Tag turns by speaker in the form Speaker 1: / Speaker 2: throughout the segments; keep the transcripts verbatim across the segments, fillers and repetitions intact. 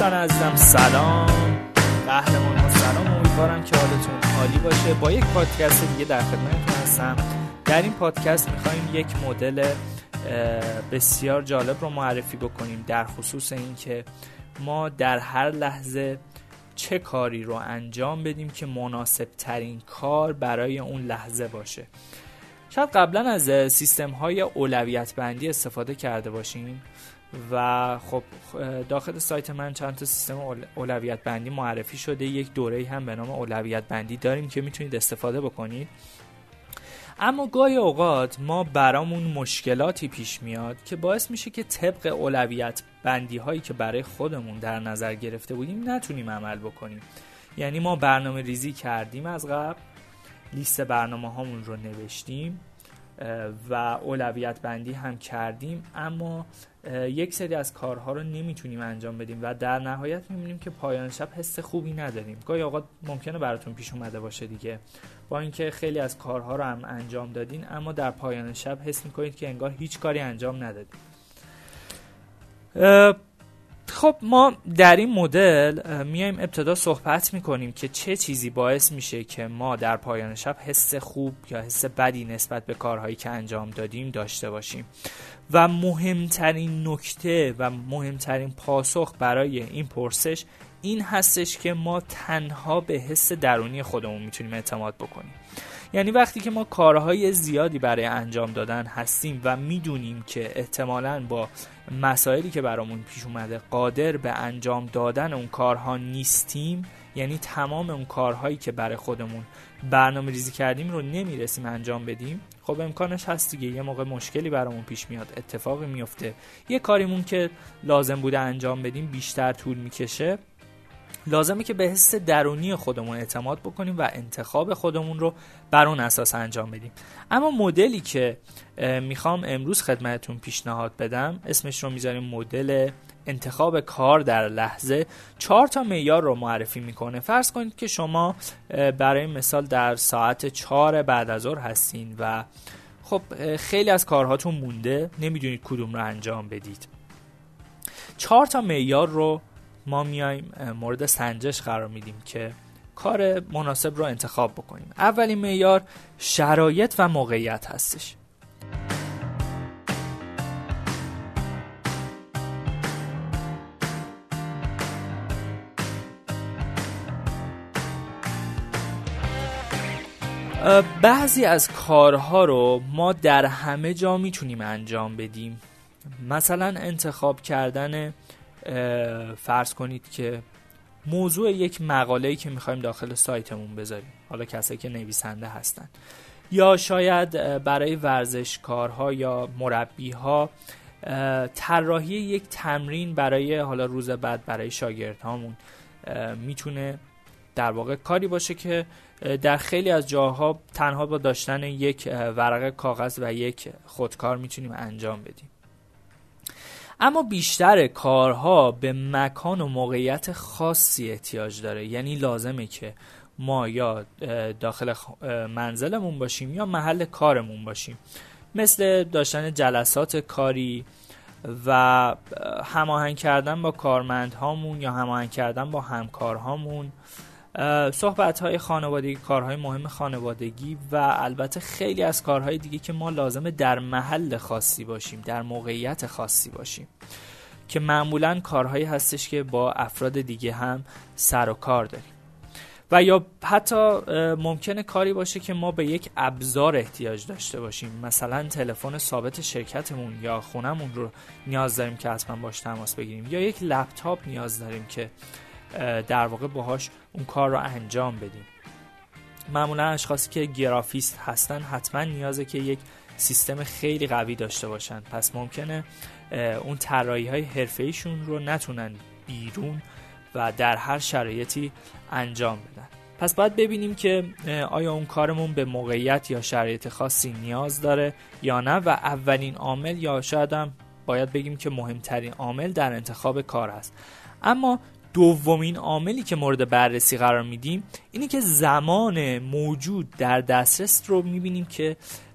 Speaker 1: دوستان عزیزم سلام، قهرمان ها سلام. امیدوارم که حالتون عالی باشه. با یک پادکست دیگه در خدمتتون هستم. در این پادکست میخوایم یک مدل بسیار جالب رو معرفی بکنیم در خصوص این که ما در هر لحظه چه کاری رو انجام بدیم که مناسب ترین کار برای اون لحظه باشه. شاید قبلا از سیستم های اولویت بندی استفاده کرده باشین و خب داخل سایت من چند تا سیستم اولویت بندی معرفی شده. یک دوره‌ای هم به نام اولویت بندی داریم که میتونید استفاده بکنید. اما گاهی اوقات ما برامون مشکلاتی پیش میاد که باعث میشه که طبق اولویت بندی هایی که برای خودمون در نظر گرفته بودیم نتونیم عمل بکنیم. یعنی ما برنامه ریزی کردیم، از قبل لیست برنامه هامون رو نوشتیم و اولویت بندی هم کردیم، اما یک سری از کارها رو نمیتونیم انجام بدیم و در نهایت میبینیم که پایان شب حس خوبی نداریم. گاهی اوقات ممکنه براتون پیش اومده باشه دیگه، با اینکه خیلی از کارها رو هم انجام دادین اما در پایان شب حس میکنید که انگار هیچ کاری انجام ندادید. خب ما در این مدل میایم ابتدا صحبت میکنیم که چه چیزی باعث میشه که ما در پایان شب حس خوب یا حس بدی نسبت به کارهایی که انجام دادیم داشته باشیم و مهمترین نکته و مهمترین پاسخ برای این پرسش این هستش که ما تنها به حس درونی خودمون میتونیم اعتماد بکنیم. یعنی وقتی که ما کارهای زیادی برای انجام دادن هستیم و میدونیم که احتمالاً با مسائلی که برامون پیش اومده قادر به انجام دادن اون کارها نیستیم، یعنی تمام اون کارهایی که برای خودمون برنامه ریزی کردیم رو نمیرسیم انجام بدیم، خب امکانش هست دیگه یه موقع مشکلی برامون پیش میاد، اتفاقی میفته، یه کاریمون که لازم بوده انجام بدیم بیشتر طول میکشه. لازمه که به حس درونی خودمون اعتماد بکنیم و انتخاب خودمون رو بر اون اساس انجام بدیم. اما مدلی که میخوام امروز خدمتتون پیشنهاد بدم اسمش رو میذاریم مدل انتخاب کار در لحظه. چهار تا معیار رو معرفی میکنه. فرض کنید که شما برای مثال در ساعت چهار بعد از ظهر هستین و خب خیلی از کارهاتون مونده، نمیدونید کدوم رو انجام بدید. چهار تا معیار رو ما میایم مورد سنجش قرار میدیم که کار مناسب رو انتخاب بکنیم. اولین معیار شرایط و موقعیت هستش. بعضی از کارها رو ما در همه جا میتونیم انجام بدیم. مثلا انتخاب کردن فرض کنید که موضوع یک مقاله‌ای که می‌خوایم داخل سایتمون بذاریم، حالا کسایی که نویسنده هستن، یا شاید برای ورزشکارها یا مربیها طراحی یک تمرین برای حالا روز بعد برای شاگردهامون میتونه در واقع کاری باشه که در خیلی از جاها تنها با داشتن یک ورقه کاغذ و یک خودکار میتونیم انجام بدیم. اما بیشتر کارها به مکان و موقعیت خاصی احتیاج داره، یعنی لازمه که ما یا داخل منزلمون باشیم یا محل کارمون باشیم، مثل داشتن جلسات کاری و هماهنگ کردن با کارمندهامون یا هماهنگ کردن با همکارهامون، صحبت‌های خانوادگی، کارهای مهم خانوادگی و البته خیلی از کارهای دیگه که ما لازمه در محل خاصی باشیم، در موقعیت خاصی باشیم، که معمولاً کارهایی هستش که با افراد دیگه هم سر و کار داریم. و یا حتی ممکنه کاری باشه که ما به یک ابزار احتیاج داشته باشیم، مثلا تلفن ثابت شرکتمون یا خونمون رو نیاز داریم که حتما باش تماس بگیریم، یا یک لپتاپ نیاز داریم که در واقع باهاش اون کار رو انجام بدیم. معمولا اشخاصی که گرافیست هستن حتما نیازه که یک سیستم خیلی قوی داشته باشن، پس ممکنه اون طراحی های حرفه‌ایشون رو نتونن بیرون و در هر شرایطی انجام بدن. پس باید ببینیم که آیا اون کارمون به موقعیت یا شرایط خاصی نیاز داره یا نه، و اولین عامل یا شاید هم باید بگیم که مهمترین عامل در انتخاب کار است. اما دومین عاملی که مورد بررسی قرار میدیم اینه که زمان موجود در دسترس رو میبینیم که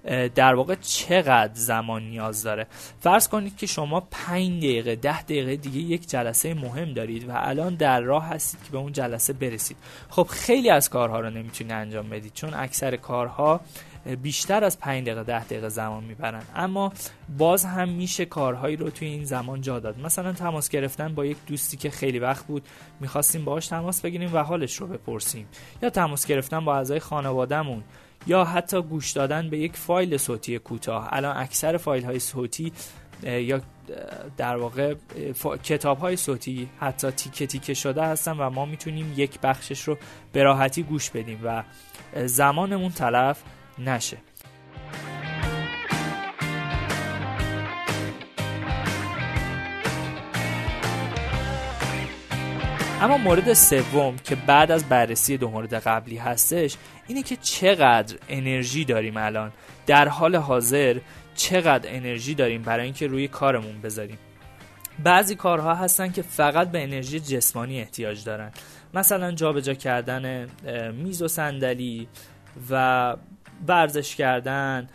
Speaker 1: در واقع چقدر زمان نیاز داره. فرض کنید که شما پنج دقیقه ده دقیقه دیگه یک جلسه مهم دارید و الان در راه هستید که به اون جلسه برسید. خب خیلی از کارها رو نمیتونید انجام بدید چون اکثر کارها بیشتر از پنج دقیقه ده دقیقه زمان میبرن، اما باز هم میشه کارهایی رو توی این زمان جا داد. مثلا تماس گرفتن با یک دوستی که خیلی وقت بود میخواستیم باهاش تماس بگیریم و حالش رو بپرسیم، یا تماس گرفتن با اعضای خانوادهمون، یا حتی گوش دادن به یک فایل صوتی کوتاه. الان اکثر فایل های صوتی یا در واقع کتاب های صوتی حتی تیکه تیکه شده هستن و ما میتونیم یک بخشش رو به راحتی گوش بدیم و زمانمون تلف نشه. اما مورد سوم که بعد از بررسی دو مورد قبلی هستش اینه که چقدر انرژی داریم الان در حال حاضر، چقدر انرژی داریم برای اینکه روی کارمون بذاریم. بعضی کارها هستن که فقط به انرژی جسمانی احتیاج دارن، مثلا جابجا کردن میز و صندلی و ورزش کردن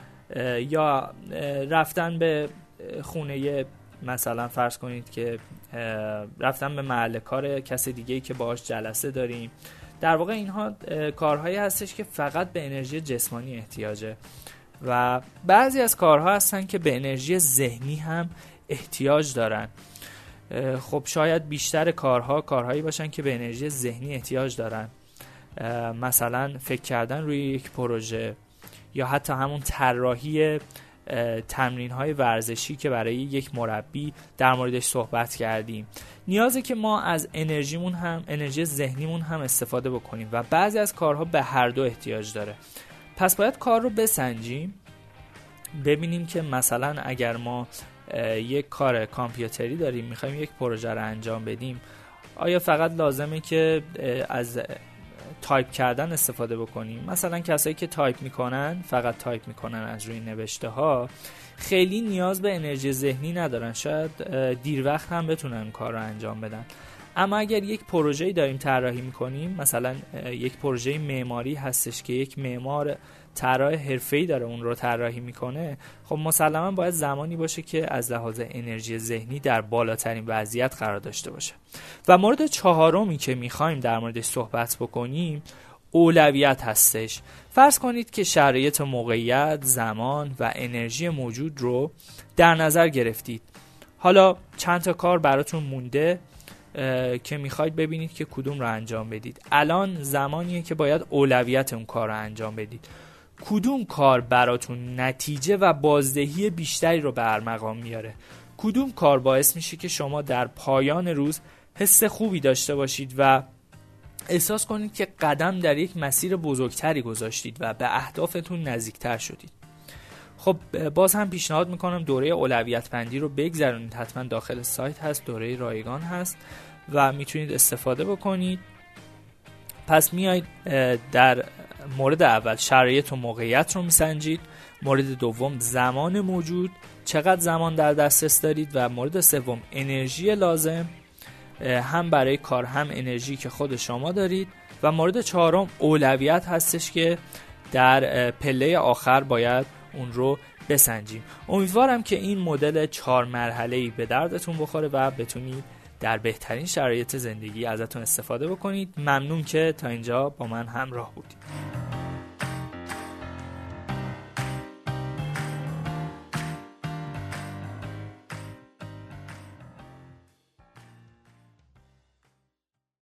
Speaker 1: یا رفتن به خونه، مثلا فرض کنید که رفتن به محل کار کسی دیگه‌ای که باهاش جلسه داریم. در واقع اینها کارهایی هستش که فقط به انرژی جسمانی احتیاجه و بعضی از کارها هستن که به انرژی ذهنی هم احتیاج دارن. خب شاید بیشتر کارها کارهایی باشن که به انرژی ذهنی احتیاج دارن، مثلا فکر کردن روی یک پروژه یا حتی همون طراحی تمرین‌های ورزشی که برای یک مربی در موردش صحبت کردیم. نیازه که ما از انرژیمون هم انرژی ذهنیمون هم استفاده بکنیم و بعضی از کارها به هر دو احتیاج داره. پس باید کار رو بسنجیم، ببینیم که مثلا اگر ما یک کار کامپیوتری داریم میخوایم یک پروژه رو انجام بدیم، آیا فقط لازمه که از تایپ کردن استفاده بکنیم؟ مثلا کسایی که تایپ میکنن فقط تایپ میکنن از روی نوشته ها، خیلی نیاز به انرژی ذهنی ندارن، شاید دیر وقت هم بتونن کار رو انجام بدن. اما اگر یک پروژه‌ای داریم طراحی میکنیم، مثلا یک پروژه معماری هستش که یک معمار طراح حرفه‌ای داره اون رو طراحی میکنه، خب مسلماً باید زمانی باشه که از لحاظ انرژی ذهنی در بالاترین وضعیت قرار داشته باشه. و مورد چهارمی که میخوایم در موردش صحبت بکنیم اولویت هستش. فرض کنید که شرایط موقعیت، زمان و انرژی موجود رو در نظر گرفتید. حالا چند تا کار براتون مونده که میخواید ببینید که کدوم رو انجام بدید. الان زمانیه که باید اولویت اون کار رو انجام بدید. کدوم کار براتون نتیجه و بازدهی بیشتری رو به ارمغان میاره؟ کدوم کار باعث میشه که شما در پایان روز حس خوبی داشته باشید و احساس کنید که قدم در یک مسیر بزرگتری گذاشتید و به اهدافتون نزدیکتر شدید؟ خب باز هم پیشنهاد میکنم دوره اولویت بندی رو بگذرونید. حتما داخل سایت هست، دوره رایگان هست و میتونید استفاده بکنید. پس میایید در مورد اول شرایط و موقعیت رو میسنجید، مورد دوم زمان موجود، چقدر زمان در دسترس دارید، و مورد سوم انرژی لازم، هم برای کار هم انرژی که خود شما دارید، و مورد چهارم اولویت هستش که در پله آخر باید اون رو بسنجیم. امیدوارم که این مدل چهار مرحله‌ای به دردتون بخوره و بتونید در بهترین شرایط زندگی ازتون استفاده بکنید. ممنون که تا اینجا با من همراه بودید.